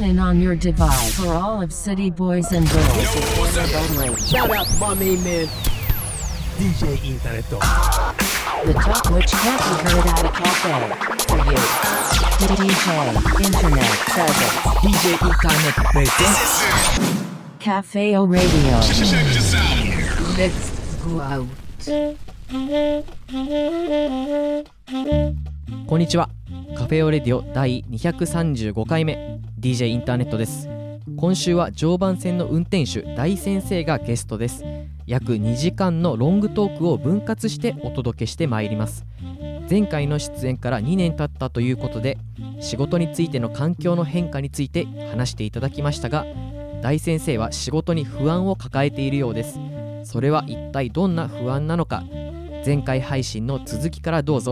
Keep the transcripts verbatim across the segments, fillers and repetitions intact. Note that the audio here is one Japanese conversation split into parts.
Listen on your device for all of City Boys and Girls. Shout out to my main man, D J Internet. The talk which can't be heard at a cafe. For you. D J Internet presents. ディージェー インターネットプレゼンツ Cafeo Radio. Let's go out. こんにちは。カフェオレディオ第にひゃくさんじゅうごかいめ ディージェー インターネットです。今週は常磐線の運転手大先生がゲストです。約にじかんのロングトークを分割してお届けしてまいります。前回の出演からにねん経ったということで、仕事についての環境の変化について話していただきましたが、大先生は仕事に不安を抱えているようです。それは一体どんな不安なのか、前回配信の続きからどうぞ。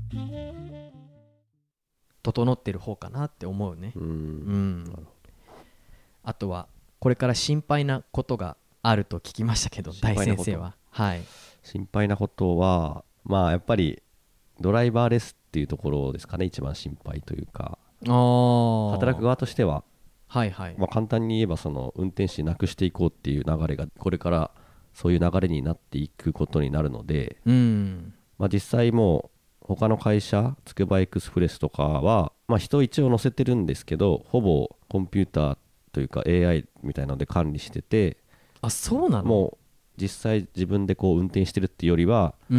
整ってる方かなって思うね。 うん、 うんあとはこれから心配なことがあると聞きましたけど、大先生は。はい心配なことはまあやっぱりドライバーレスっていうところですかね、一番心配というか。 あ働く側としては、 はいはいまあ、簡単に言えばその運転手なくしていこうっていう流れがこれからそういう流れになっていくことになるので、 うんまあ、実際もう他の会社つくばエクスプレスとかは、まあ、人一応乗せてるんですけど、ほぼコンピューターというか エーアイ みたいなので管理してて、 あそうなの。 もう実際自分でこう運転してるっていうよりは、 うん、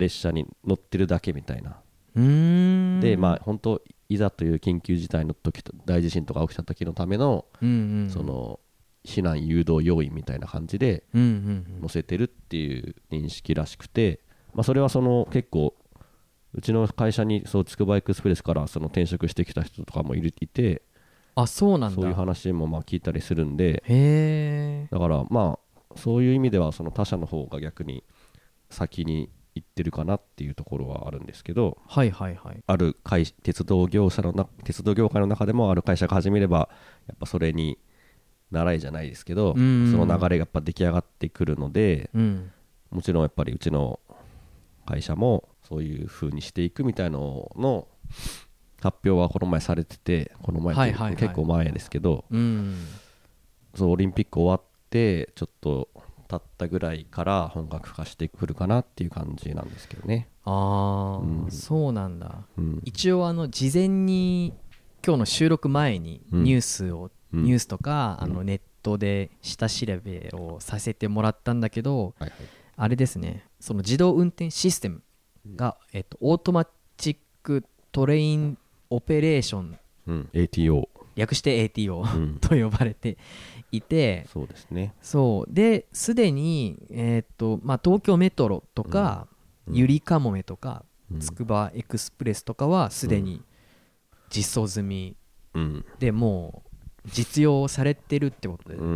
列車に乗ってるだけみたいな。 うーんでまあ本当いざという緊急事態の時と大地震とか起きた時のための、 うんうん、 その避難誘導要員みたいな感じでうんうんうん、 乗せてるっていう認識らしくて、まあ、それはその結構うちの会社にそうつくばエクスプレスからその転職してきた人とかもいるいて、 あそうなんだ。 そういう話もまあ聞いたりするんで、 へーだからまあそういう意味ではその他社の方が逆に先に行ってるかなっていうところはあるんですけど、 はいはいはい。 ある会鉄道業者のな鉄道業界の中でもある会社が始めればやっぱそれに習いじゃないですけど、 うんうん、 その流れがやっぱ出来上がってくるので、 うん、 もちろんやっぱりうちの会社もそういう風にしていくみたいのの発表はこの前されてて、この前って、 はいはいはい、 結構前ですけど、 うん、 そうオリンピック終わってちょっと経ったぐらいから本格化してくるかなっていう感じなんですけどね。 ああ、 うん、 そうなんだ、 うん、 一応あの事前に今日の収録前にニュースを、 うん、 ニュースとか、 うん、 あのネットで下調べをさせてもらったんだけど、 はいはい、 あれですね、その自動運転システムが、うん、えっと、オートマチックトレインオペレーション、 うん、エーティーオー略して エーティーオー、うん、と呼ばれていて、 そうですね。 そうですでに、えーっとまあ、東京メトロとか、うん、ゆりかもめとか、うん、つくばエクスプレスとかはすでに実装済み、うん、でもう実用されてるってことだよね、うん、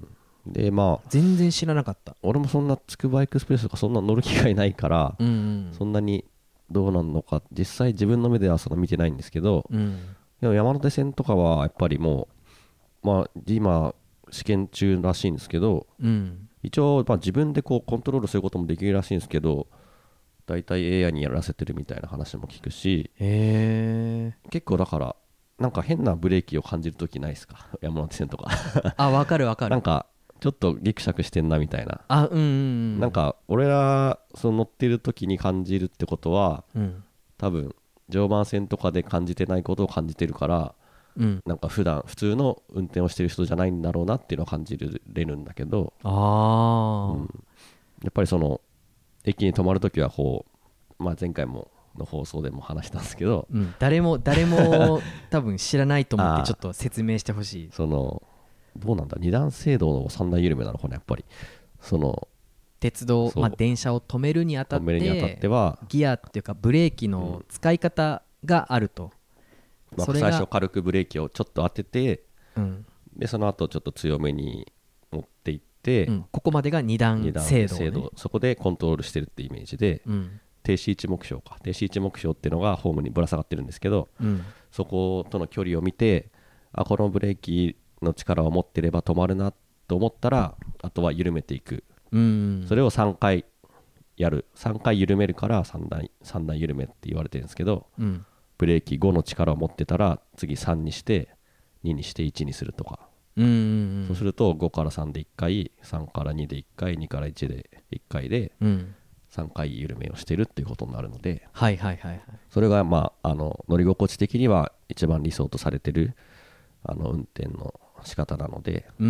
でまあ全然知らなかった。 俺もそんなつくばエクスプレスとかそんな乗る機会ないから、うんうん、そんなにどうなんのか実際自分の目ではそんな見てないんですけど、うん、でも山手線とかはやっぱりもう、まあ、今試験中らしいんですけど、うん、一応まあ自分でこうコントロールすることもできるらしいんですけど、だいたい エーアイ にやらせてるみたいな話も聞くし、 へー結構だからなんか変なブレーキを感じるときないですか山手線とかあ、わかるわかる。 なんかちょっとギクシャクしてんなみたいな。 あ、うんうんうん、 なんか俺らその乗ってる時に感じるってことは、うん、多分常磐線とかで感じてないことを感じてるから、うん、なんか普段普通の運転をしてる人じゃないんだろうなっていうのを感じれるんだけど、 あ、 うん、やっぱりその駅に止まるときはこう、まあ、前回もの放送でも話したんですけど、 うん、誰も誰も多分知らないと思ってちょっと説明してほしい。 そのどうなんだ、二段制動の三段緩めなのかな、やっぱりその鉄道、まあ、電車を止めるにあたって、 止めるにあたってはギアっていうかブレーキの使い方があると、 うん、まあ、最初軽くブレーキをちょっと当てて、 うん、 でその後ちょっと強めに持っていって、 うん、ここまでが二段制動、ね、 制動、そこでコントロールしてるってイメージで、うん、停止位置目標か停止位置目標っていうのがホームにぶら下がってるんですけど、うん、そことの距離を見て、あ、このブレーキの力を持ってれば止まるなと思ったら、あとは緩めていく、うん、それをさんかいやる、さんかい緩めるからさんだん、さんだん緩めって言われてるんですけど、うん、ブレーキごの力を持ってたら次さんにしてににしていちにするとか、 うんうんうん、 そうするとごからさんでいっかい、さんからにでいっかい、にからいちでいっかいでさんかい緩めをしてるっていうことになるので、 うん、はいはいはいはい、 それがまああの乗り心地的には一番理想とされてるあの運転の仕方なので、 うん、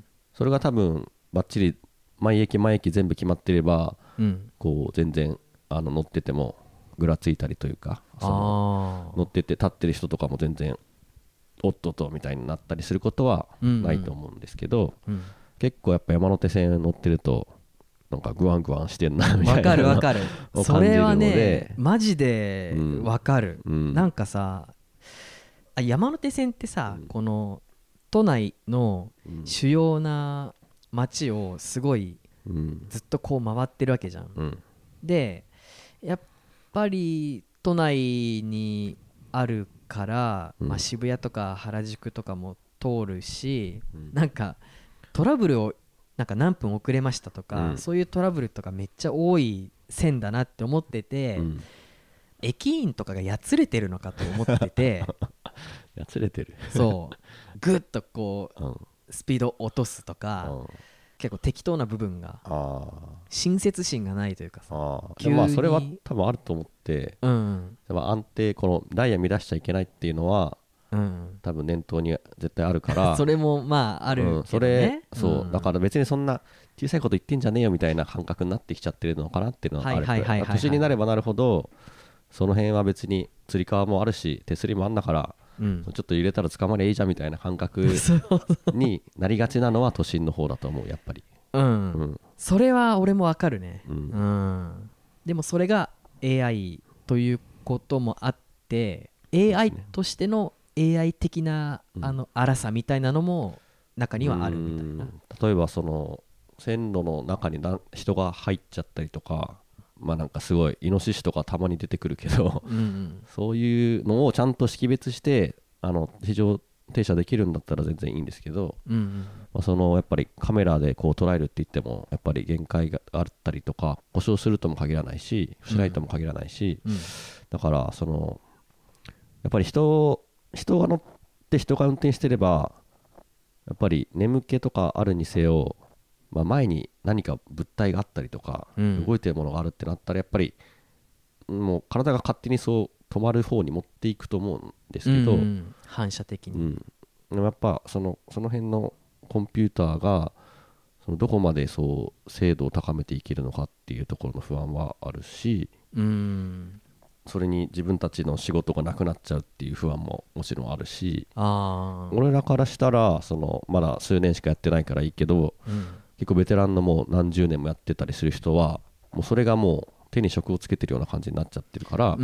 それが多分バッチリ毎駅毎駅全部決まってれば、 うん、 こう全然あの乗っててもぐらついたりというか、その乗ってて立ってる人とかも全然おっとっとみたいになったりすることはないと思うんですけど、うんうん、結構やっぱ山手線乗ってるとなんかグワングワンしてんなみたいな、 わかるわかるそれはねマジでわかる、うん、なんかさあ山手線ってさ、うん、この都内の主要な街をすごいずっとこう回ってるわけじゃん、うん、でやっぱり都内にあるから、うんまあ、渋谷とか原宿とかも通るし、うん、なんかトラブルをなんか何分遅れましたとか、うん、そういうトラブルとかめっちゃ多い線だなって思ってて、うん、駅員とかがやつれてるのかと思っててやつれてるそうグッとこう、うん、スピード落とすとか、うん、結構適当な部分が親切心がないというかさ、 あ急にまあそれは多分あると思って、うん、安定このダイヤ乱しちゃいけないっていうのは、うん、多分念頭に絶対あるからそれもまああるけどね、うん、 それそう、うん、だから別にそんな小さいこと言ってんじゃねえよみたいな感覚になってきちゃってるのかなっていうのはあるから、年になればなるほどその辺は別につり革もあるし手すりもあんだから、うん、ちょっと入れたら捕まりゃいいじゃんみたいな感覚になりがちなのは都心の方だと思うやっぱり、 うんうん、それは俺もわかるね、うんうん、でもそれが エーアイ ということもあって エーアイ としての エーアイ 的なあの荒さみたいなのも中にはあるみたいな、うん、 例えばその線路の中に人が入っちゃったりとか、まあなんかすごいイノシシとかたまに出てくるけど、うんうん、そういうのをちゃんと識別してあの非常停車できるんだったら全然いいんですけど、うんうんまあ、そのやっぱりカメラでこう捉えるって言ってもやっぱり限界があったりとか故障するとも限らないししないとも限らないし、うんうん、だからそのやっぱり人人が乗って人が運転してればやっぱり眠気とかあるにせよ、まあ、前に何か物体があったりとか、うん、動いてるものがあるってなったらやっぱりもう体が勝手にそう止まる方に持っていくと思うんですけど、うんうん、 反射的に、うん、 でもやっぱそのその辺のコンピューターがそのどこまでそう精度を高めていけるのかっていうところの不安はあるし、うん、それに自分たちの仕事がなくなっちゃうっていう不安ももちろんあるし、あ俺らからしたらそのまだ数年しかやってないからいいけど、うん、結構ベテランのもう何十年もやってたりする人はもうそれがもう手に職をつけてるような感じになっちゃってるから、うんうん、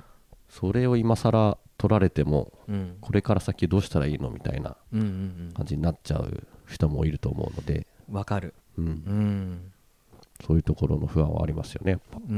それを今更取られても、うん、これから先どうしたらいいのみたいな感じになっちゃう人もいると思うので、 わかる、うんうん、 そういうところの不安はありますよねやっぱ、うん、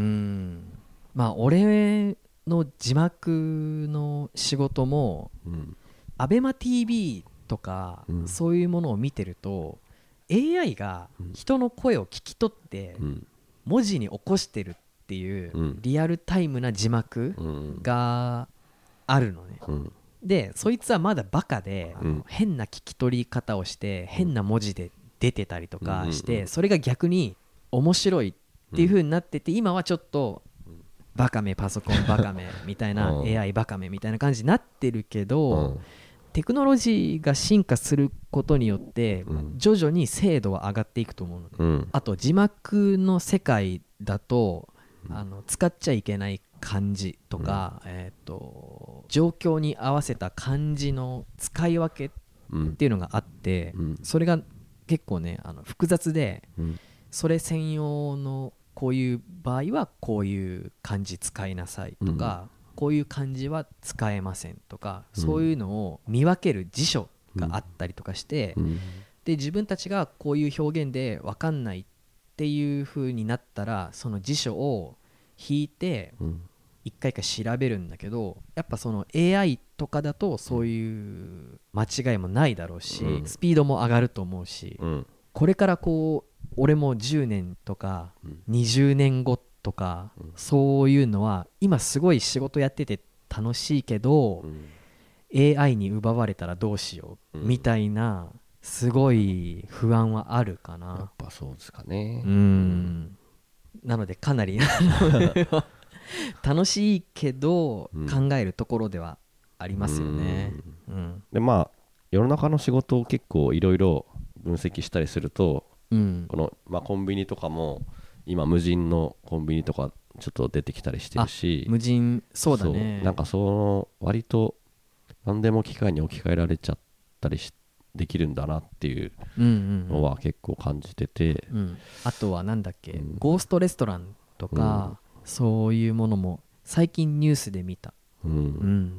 まあ俺の字幕の仕事も、うん、アベマ ティーブイ とか、うん、そういうものを見てると エーアイ が人の声を聞き取って文字に起こしてるっていうリアルタイムな字幕があるのね、うん、でそいつはまだバカで、うん、変な聞き取り方をして変な文字で出てたりとかして、うん、それが逆に面白いっていう風になってて、今はちょっとバカめパソコンバカめみたいなエーアイバカめみたいな感じになってるけど、うん、テクノロジーが進化することによって徐々に精度は上がっていくと思うので、うん、あと字幕の世界だとあの使っちゃいけない漢字とか、うんえー、と状況に合わせた漢字の使い分けっていうのがあって、うん、それが結構ねあの複雑で、うん、それ専用のこういう場合はこういう漢字使いなさいとか、うん、こういう漢字は使えませんとか、うん、そういうのを見分ける辞書があったりとかして、うん、で自分たちがこういう表現で分かんないっていう風になったらその辞書を引いて一回一回調べるんだけど、やっぱその エーアイ とかだとそういう間違いもないだろうし、うん、スピードも上がると思うし、うん、これからこう俺もじゅうねんとかにじゅうねんごとか、うん、そういうのは今すごい仕事やってて楽しいけど、うん、 エーアイ に奪われたらどうしようみたいなすごい不安はあるかな。 やっぱそうですかね。 うん、なのでかなり楽しいけど考えるところではありますよね。 うんうん、でまあ世の中の仕事を結構いろいろ分析したりすると、うん、この、まあ、コンビニとかも今無人のコンビニとかちょっと出てきたりしてるし、 無人そうだね。 そうなんかその割と何でも機械に置き換えられちゃったりしできるんだなっていうのは結構感じてて、 うんうんうん、あとはなんだっけ、うん、ゴーストレストランとか、うん、そういうものも最近ニュースで見た、 うんうん、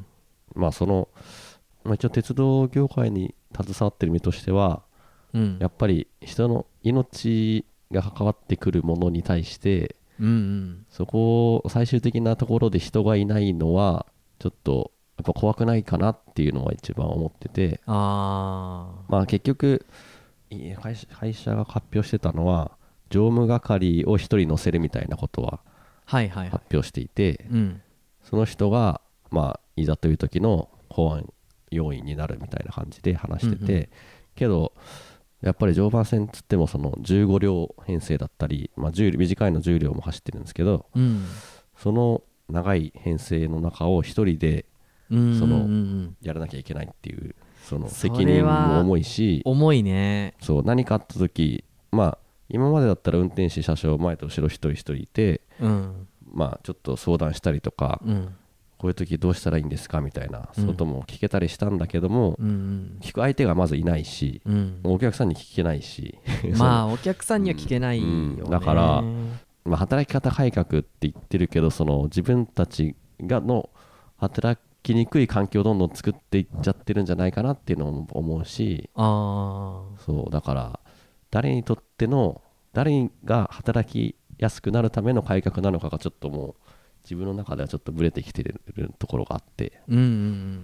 まあその、まあ、一応鉄道業界に携わってる身としては、うん、やっぱり人の命が関わってくるものに対して、うんうん、そこを最終的なところで人がいないのはちょっとやっぱ怖くないかなっていうのは一番思ってて、あまあ結局会社、会社が発表してたのは乗務係を一人乗せるみたいなことは発表していて、はいはいはいうん、その人がまあいざという時の保安要員になるみたいな感じで話してて、うんうん、けどやっぱり常磐線つってもそのじゅうごりょう編成だったり、まあ、短いのじゅうりょうも走ってるんですけど、うん、その長い編成の中を一人でそのやらなきゃいけないっていうその責任も重いし、 重いね。 そう何かあった時、まあ今までだったら運転士車掌前と後ろ一人一人いて、うん、まあちょっと相談したりとか、うん、こういう時どうしたらいいんですかみたいなことも聞けたりしたんだけども、うん、聞く相手がまずいないし、うん、お客さんに聞けないしまあお客さんには聞けないよね、 うん、だから、まあ、働き方改革って言ってるけどその自分たちがの働きにくい環境をどんどん作っていっちゃってるんじゃないかなっていうのも思うし、あそうだから誰にとっての誰が働きやすくなるための改革なのかがちょっともう自分の中ではちょっとブレてきてるところがあって、うんうんうん、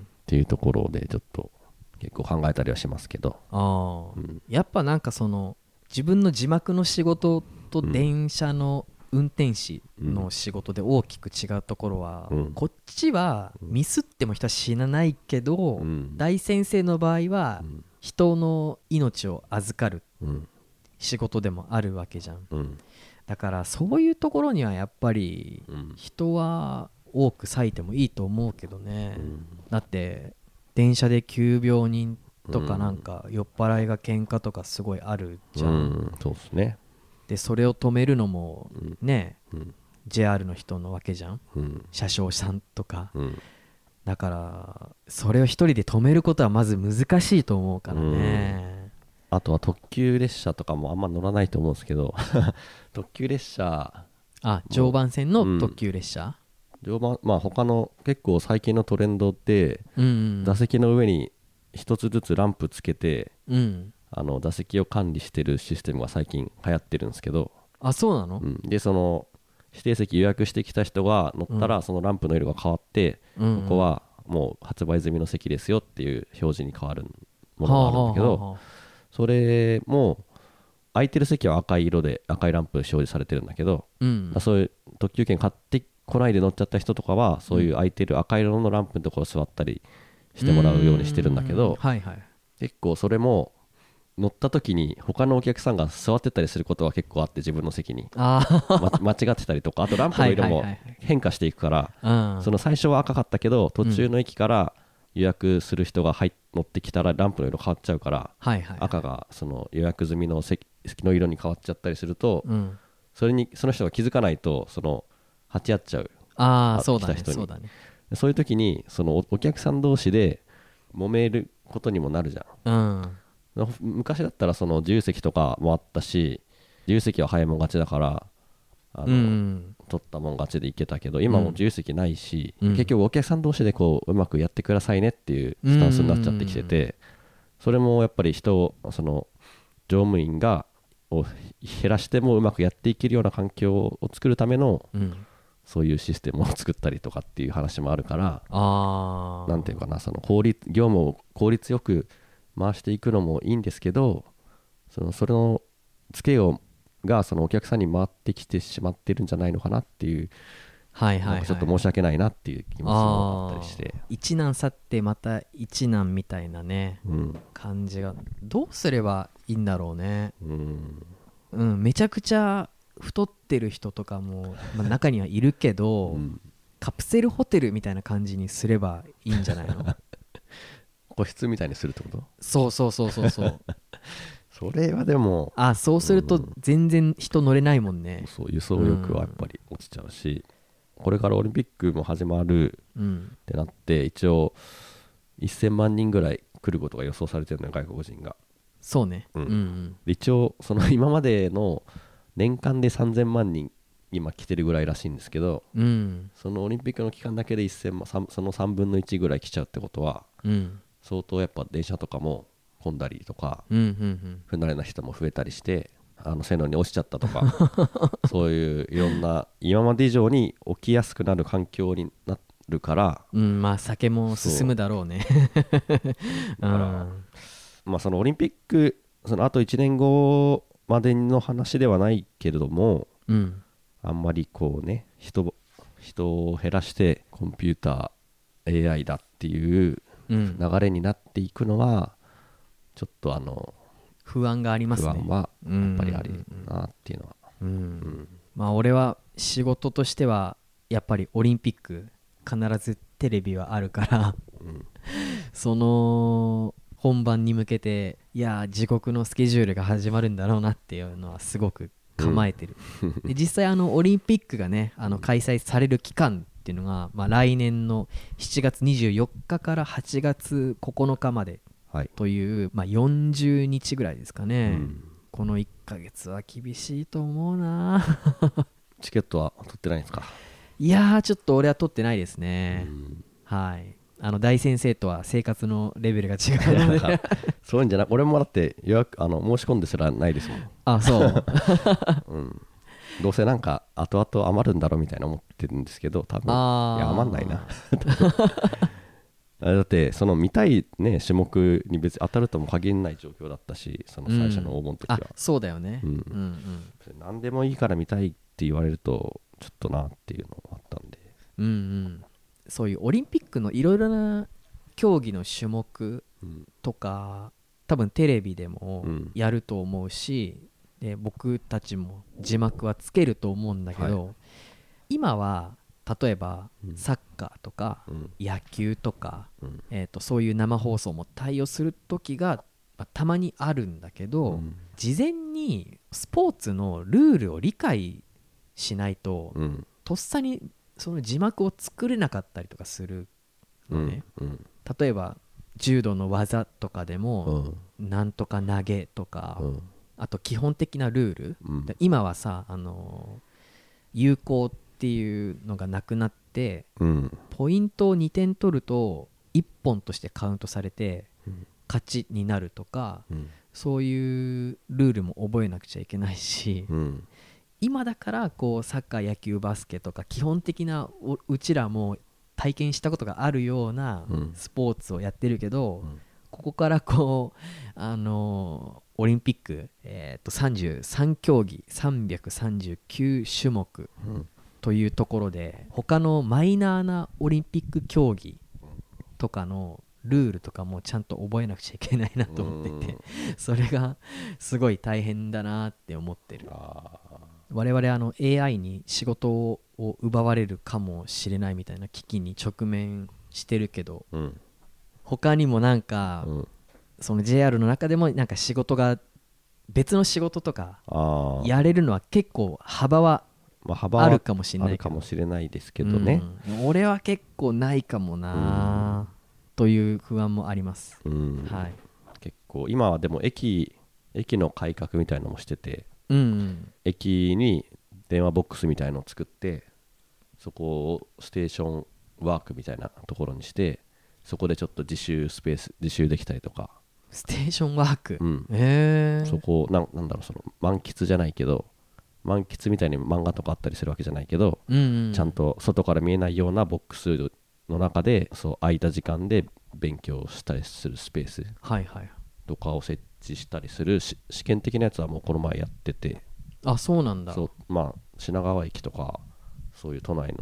っていうところでちょっと結構考えたりはしますけど、 あ、うん、やっぱなんかその自分の字幕の仕事と電車の運転士の仕事で大きく違うところは、うん、こっちはミスっても人は死なないけど、うん、大先生の場合は人の命を預かる仕事でもあるわけじゃん、うん、だからそういうところにはやっぱり人は多く割いてもいいと思うけどね、うん、だって電車で急病人とかなんか酔っ払いが喧嘩とかすごいあるじゃん、うん、 そうですね。 でそれを止めるのもね、うん、ジェイアール の人のわけじゃん、うん、車掌さんとか、うん、だからそれを一人で止めることはまず難しいと思うからね、 うん、あとは特急列車とかもあんま乗らないと思うんですけど特急列車あ常磐線の特急列車、 うん、常磐まあ他の結構最近のトレンドって、うんうん、座席の上に一つずつランプつけて、うんあの座席を管理してるシステムが最近流行ってるんですけど、 あそうなの、 うん、でその指定席予約してきた人が乗ったら、うん、そのランプの色が変わって、うんうん、ここはもう発売済みの席ですよっていう表示に変わるものがあるんだけど、はあはあはあ、それも空いてる席は赤い色で赤いランプ表示されてるんだけど、うん、そういう特急券買ってこないで乗っちゃった人とかはそういう空いてる赤色のランプのところ座ったりしてもらうようにしてるんだけど、はいはい、結構それも乗った時に他のお客さんが座ってたりすることは結構あって、自分の席にあ、ま、間違ってたりとか、あとランプの色も変化していくから、はいはいはい、その最初は赤かったけど途中の駅から予約する人が入乗ってきたらランプの色変わっちゃうから、はいはいはい、赤がその予約済みの席の色に変わっちゃったりすると、うん、それにその人が気づかないとその鉢合っちゃう。 ああそうだねそうだね。 そういう時にそのお客さん同士で揉めることにもなるじゃん、うん昔だったらその自由席とかもあったし、自由席は早いもん勝ちだからあの、うん、取ったもん勝ちで行けたけど、今も自由席ないし、うん、結局お客さん同士でこううまくやってくださいねっていうスタンスになっちゃってきてて、それもやっぱり人をその乗務員がを減らしてもうまくやっていけるような環境を作るための、うん、そういうシステムを作ったりとかっていう話もあるから、あなんていうかな、その効率業務を効率よく回していくのもいいんですけど、そのそれのツケをがそのお客さんに回ってきてしまってるんじゃないのかなっていうはいはいはい、 なんかちょっと申し訳ないなっていう気持ちもあったりして、 一難去ってまた一難みたいなね、うん、感じがどうすればいいんだろうね、うんうん、めちゃくちゃ太ってる人とかも、まあ、中にはいるけど、うん、カプセルホテルみたいな感じにすればいいんじゃないの個室みたいにするってこと？ そうそうそうそうそうそれはでもあそうすると全然人乗れないもんね、 うん、そう輸送力はやっぱり落ちちゃうし、うん、これからオリンピックも始まるってなって、うん、一応せんまんにんぐらい来ることが予想されてるのよ、外国人が。 そうね、 うんうんうん、一応その今までの年間でさんぜんまんにん今来てるぐらいらしいんですけど、うん、そのオリンピックの期間だけでせんまん、そのさんぶんのいちぐらい来ちゃうってことは、うん、相当やっぱ電車とかも混んだりとか、うんうんうん、不慣れな人も増えたりしてあの線路に落ちちゃったとかそういういろんな今まで以上に起きやすくなる環境になるから、 うん、まあ酒も進むだろうねだから、まあ、そのオリンピックそのあといちねんごまでの話ではないけれども、うん、あんまりこうね 人, 人を減らしてコンピューター エーアイ だっていう流れになっていくのはちょっとあの不安がありますね。 不安はやっぱりあるなっていうのは、うんうんうん、 まあ俺は仕事としてはやっぱりオリンピック必ずテレビはあるから、うん、その本番に向けていや地獄のスケジュールが始まるんだろうなっていうのはすごく構えてる、うん、で実際あのオリンピックがねあの開催される期間っていうのが、まあ、来年のしちがつにじゅうよっかからはちがつここのかまでという、はいまあ、よんじゅうにちぐらいですかね、うん、このいっかげつは厳しいと思うなチケットは取ってないんですか？ いやーちょっと俺は取ってないですね、うん、はいあの大先生とは生活のレベルが違うのでそういうんじゃない俺もだって予約あの申し込んですらないですもん。 あそう、 うん、どうせなんか後々余るんだろうみたいな思ってるんですけど多分いや余んないなだってその見たい、ね、種目に別に当たるとも限らない状況だったしその最初の応募の時は、うん、あそうだよね、うんうんうん、何でもいいから見たいって言われるとちょっとなっていうのがあったんで、 うんうん、そういうオリンピックのいろいろな競技の種目とか、うん、多分テレビでもやると思うし、うん、で僕たちも字幕はつけると思うんだけど、はい、今は例えばサッカーとか野球とか、うんえー、とそういう生放送も対応する時がたまにあるんだけど、うん、事前にスポーツのルールを理解しないと、うん、とっさにその字幕を作れなかったりとかするのね、うんうん、例えば柔道の技とかでも、うん、なんとか投げとか、うん、あと基本的なルール、うん、今はさあの有効っていうのがなくなって、うん、ポイントをにてん取るといっぽんとしてカウントされて、うん、勝ちになるとか、うん、そういうルールも覚えなくちゃいけないし、うん、今だからこうサッカー野球バスケとか基本的な う, うちらも体験したことがあるようなスポーツをやってるけど、うん、ここからこうあのー、オリンピック、えー、とさんじゅうさん競技さんびゃくさんじゅうきゅう種目、うんというところで他のマイナーなオリンピック競技とかのルールとかもちゃんと覚えなくちゃいけないなと思っていてそれがすごい大変だなって思ってる。我々あの エーアイ に仕事を奪われるかもしれないみたいな危機に直面してるけど、うん、他にもなんか、うん、その ジェイアール の中でもなんか仕事が別の仕事とかやれるのは結構幅はまあ、幅はあるかもしれない、あるかもしれないですけどね、 うん、俺は結構ないかもな、うん、という不安もあります、 うんはい、結構今はでも駅駅の改革みたいなのもしてて、うんうん、駅に電話ボックスみたいのを作ってそこをステーションワークみたいなところにしてそこでちょっと自習スペース自習できたりとか。 ステーションワーク、 うん、へーそこな、なんだろうその満喫じゃないけど満喫みたいに漫画とかあったりするわけじゃないけど、うんうん、ちゃんと外から見えないようなボックスの中でそう空いた時間で勉強したりするスペースとかを設置したりする試験的なやつはもうこの前やってて。 あ、そうなんだ。 そう、まあ、品川駅とかそういう都内の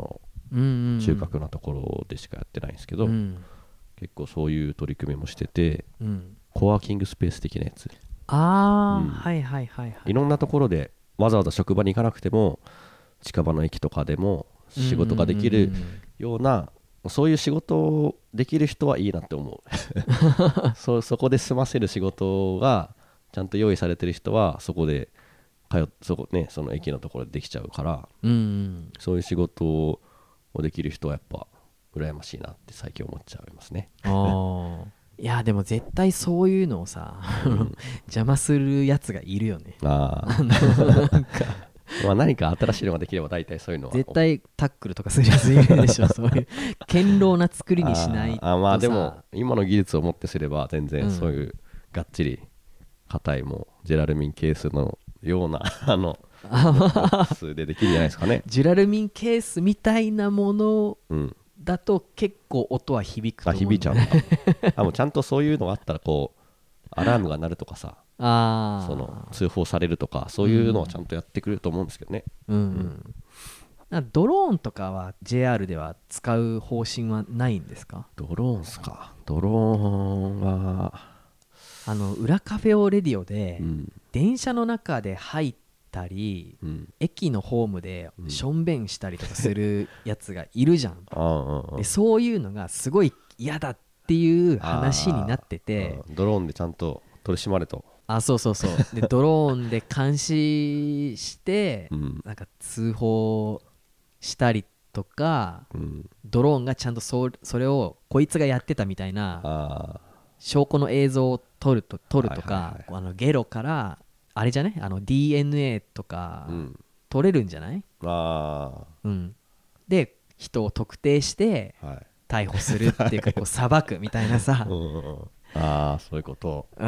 中核なところでしかやってないんですけど、うん、結構そういう取り組みもしてて、うん、コワーキングスペース的なやつ、 ああ、うん、はいはいはいはい、 いろんなところでわざわざ職場に行かなくても近場の駅とかでも仕事ができるような、そういう仕事をできる人はいいなって思うそ, そこで済ませる仕事がちゃんと用意されてる人はそこで通っそこ、ね、その駅のところでできちゃうから、うんうん、そういう仕事をできる人はやっぱ羨ましいなって最近思っちゃいますね。 あいやでも絶対そういうのをさ、うん、邪魔するやつがいるよね。あなんかまあ何か新しいのができれば大体そういうのは絶対タックルとかするやついるでしょそういう堅牢な作りにしないとさ。 ああまあでも今の技術をもってすれば全然そういうがっちり硬いもジェラルミンケースのようなあの数でできるんじゃないですかね。 ジュラルミンケースみたいなものだと結構音は響くと思うんだ、ね、 あ響いちゃうのかあもうちゃんとそういうのがあったらこうアラームが鳴るとかさ、あその通報されるとかそういうのはちゃんとやってくれると思うんですけどね、うんうんうん、ドローンとかは ジェイアール では使う方針はないんですか？ ドローンっすか。ドローンはあの裏カフェオレディオで、うん、電車の中で入ったり、うん、駅のホームでしょんべんしたりとかするやつがいるじゃん、うん、でそういうのがすごい嫌だっていう話になってて、 ドローンでちゃんと取り締まれと。 あそうそうそうでドローンで監視して、うん、なんか通報したりとか、うん、ドローンがちゃんと そ, それをこいつがやってたみたいな証拠の映像を撮ると撮るとか、はいはいはい、あのゲロからあれじゃねあの ディーエヌエー とか、うん、取れるんじゃない？あ、うん、で人を特定して、はい、逮捕するっていうかこう裁くみたいなさ、うんうん、 ああそういうこと、うん、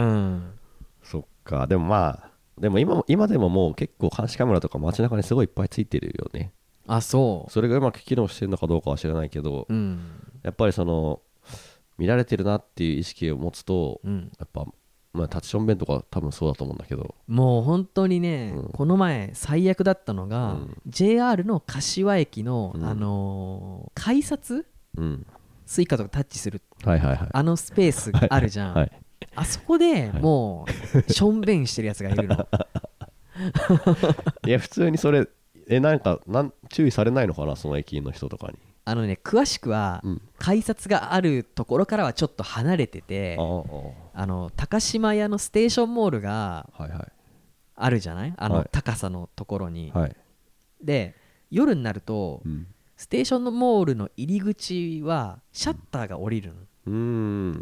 そっか。でもまあでも 今, 今でももう結構監視カメラとか街中にすごいいっぱいついてるよね。 あそうそれがうまく機能してるのかどうかは知らないけど、うん、やっぱりその見られてるなっていう意識を持つと、うん、やっぱまあ、タッチションベンとか多分そうだと思うんだけど、 もう本当にね、うん、この前最悪だったのが、うん、ジェイアール の柏駅の、うん、あのー、改札、うん、スイカとかタッチする、はいはいはい、あのスペースあるじゃん、はいはい、あそこでもうしょんべんしてるやつがいるのいや普通にそれえなんかなん注意されないのかな、その駅員の人とかに。 あのね詳しくは、うん、改札があるところからはちょっと離れてて、ああの高島屋のステーションモールがあるじゃない、あの高さのところに、はい、で夜になると、うん、ステーションのモールの入り口はシャッターが降りるの、うん、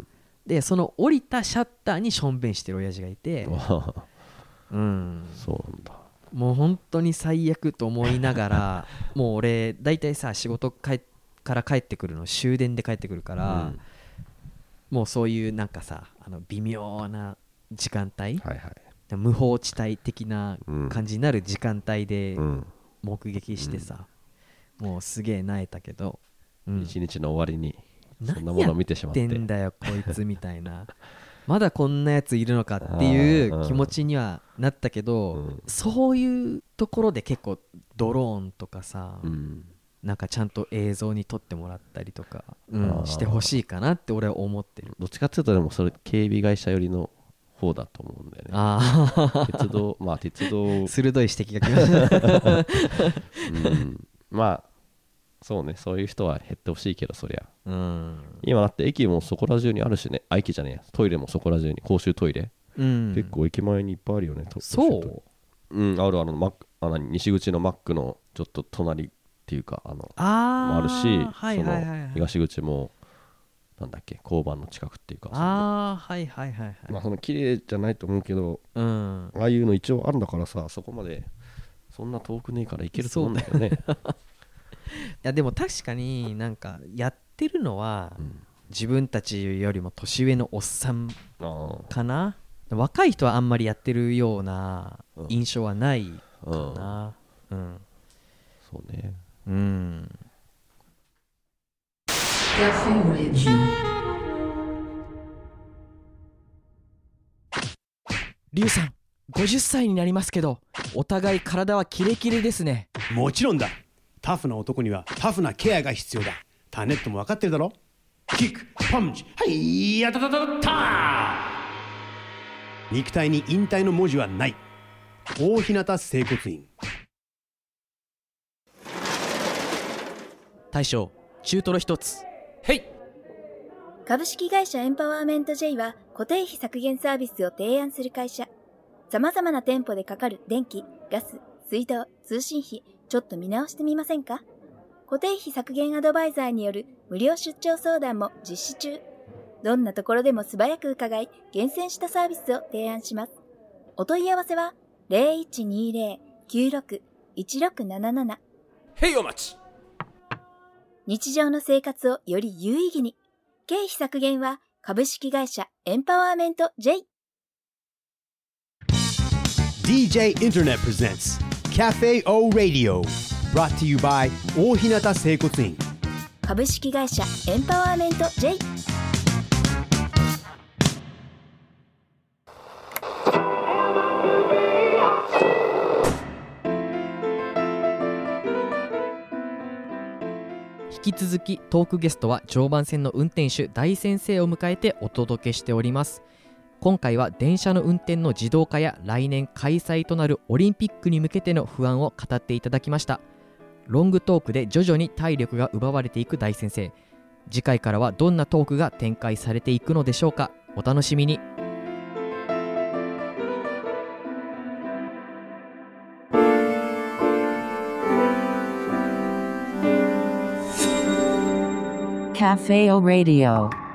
でその降りたシャッターにしょんべんしてる親父がいてうん、 そうなんだ。 もう本当に最悪と思いながらもう俺だいたいさ仕事帰ってから帰ってくるの終電で帰ってくるから、うん、もうそういうなんかさあの微妙な時間帯、はいはい、無法地帯的な感じになる時間帯で目撃してさ、うん、もうすげえ萎えたけど、 うん、一日の終わりにそんなものを見てしまって何やってんだよこいつみたいなまだこんなやついるのかっていう気持ちにはなったけど、うん、そういうところで結構ドローンとかさ、うんなんかちゃんと映像に撮ってもらったりとか、うん、してほしいかなって俺は思ってる。 どっちかっていうとでもそれ警備会社寄りの方だと思うんだよね。あ鉄道まあ鉄道鋭い指摘が来ました、 うん、まあそうねそういう人は減ってほしいけどそりゃ、うん、今だって駅もそこら中にあるしね。あ駅じゃねえやトイレもそこら中に公衆トイレ、うん、結構駅前にいっぱいあるよね。 そううんあるあのマックあ何西口のマックのちょっと隣っていうかあのあ, あるし、はいはいはいはい、その東口もなんだっけ交番の近くっていうかああはいはいはいはいまあその綺麗じゃないと思うけど、うん、ああいうの一応あるんだからさそこまでそんな遠くねえから行けると思うんだけどね。いやでも確かになんかやってるのは、うん、自分たちよりも年上のおっさんかな。若い人はあんまりやってるような印象はないかな、うんうん、 そうねうん。 リュウさんごじゅっさいになりますけどお互い体はキレキレですね。 もちろんだ。 タフな男にはタフなケアが必要だ。タネットも分かってるだろ。キック、パンチ、はいやたたたた。肉体に引退の文字はない。大日向整骨院。 大将、中トロ一つ。へい。 株式会社エンパワーメント J は固定費削減サービスを提案する会社。様々な店舗でかかる電気、ガス、水道、通信費、ちょっと見直してみませんか？固定費削減アドバイザーによる無料出張相談も実施中。どんなところでも素早く伺い、厳選したサービスを提案します。お問い合わせは ゼロいちにゼロ きゅうろく いちろくなななな。 へいお待ち。 日常の生活をより有意義に。経費削減は株式会社エンパワーメント J。 ディージェー Internet presents Cafe O Radio brought to you by 大日向整骨院。 株式会社エンパワーメント J。 引き続きトークゲストは常磐線の運転手大先生を迎えてお届けしております。今回は電車の運転の自動化や来年開催となるオリンピックに向けての不安を語っていただきました。ロングトークで徐々に体力が奪われていく大先生。次回からはどんなトークが展開されていくのでしょうか。お楽しみに。 Cafe O Radio